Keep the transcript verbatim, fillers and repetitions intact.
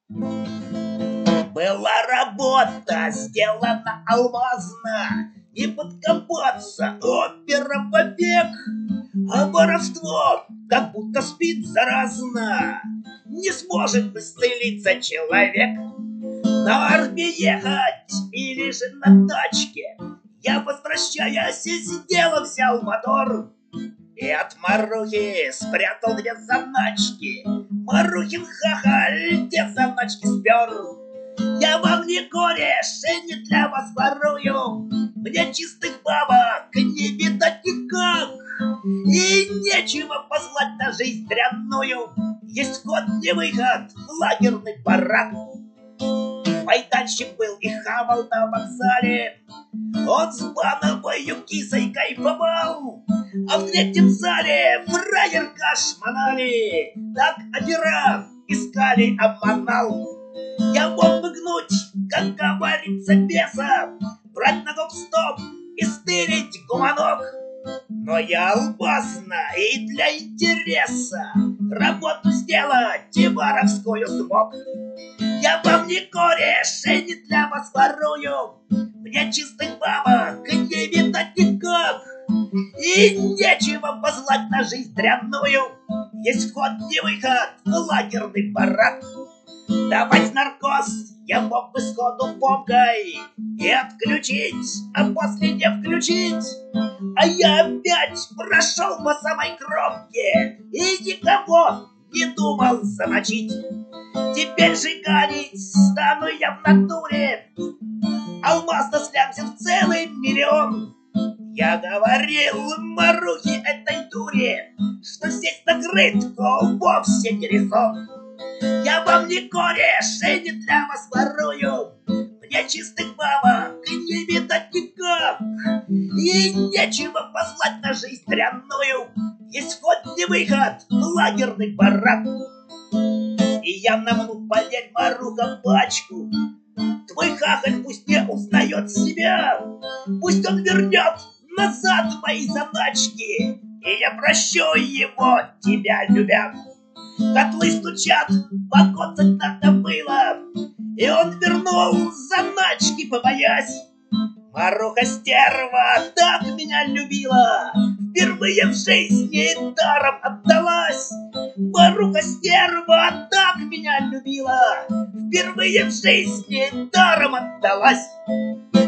Была работа сделана алмазно, не подкопаться операм вовек, а воровство как будто спит заразно, не сможет исцелиться человек. На армии ехать или же на тачке, я, возвращаясь из дела, взял мотор и от Марухи спрятал две заначки. Марухин хахаль те заначки спер. Я вам не кореш и не для вас ворую, мне чистых бабок не видать никак, и нечего позвать на жизнь дрянную. Есть вход не выход в лагерный барак. Майданщик был и хамал на вокзале, он с бановою кисой кайфовал, а в третьем зале фраерка шмонали, так опера искали обманал. Я мог бы гнуть, как говорится, беса, брать ногу в стоп и стырить гуманок, но я алмазно и для интереса работу сделать и воровскую смог. Я вам не кореш и не для вас ворую, мне чистых бабок не видать никак, и нечего позвать на жизнь дрянную. Есть вход не выход в лагерный барак. Давать наркоз я мог бы сходу бомкой и отключить, а после не включить. А я опять прошел по самой кромке и никого не думал замочить. Теперь же гореть стану я в натуре, алмаз-то слямзил целый миллион. Я говорил Марухе этой дуре, что здесь накрыт вовсе не резон. Я вам не кореш и не для вас ворую, мне чистых бабок не видать никак, и нечего послать на жизнь дрянную. Есть вход не выход в лагерный барак. И я намну, поверь, Маруха, пачку. Твой хахаль пусть не узнает себя, пусть он вернет назад мои заначки, и я прощу его, тебя любя. Котлы стучат, покоцать надо было, и он вернул заначки, побоясь. Маруха стерва так меня любила, впервые в жизни даром отдалась. Маруха стерва так меня любила, впервые в жизни даром отдалась.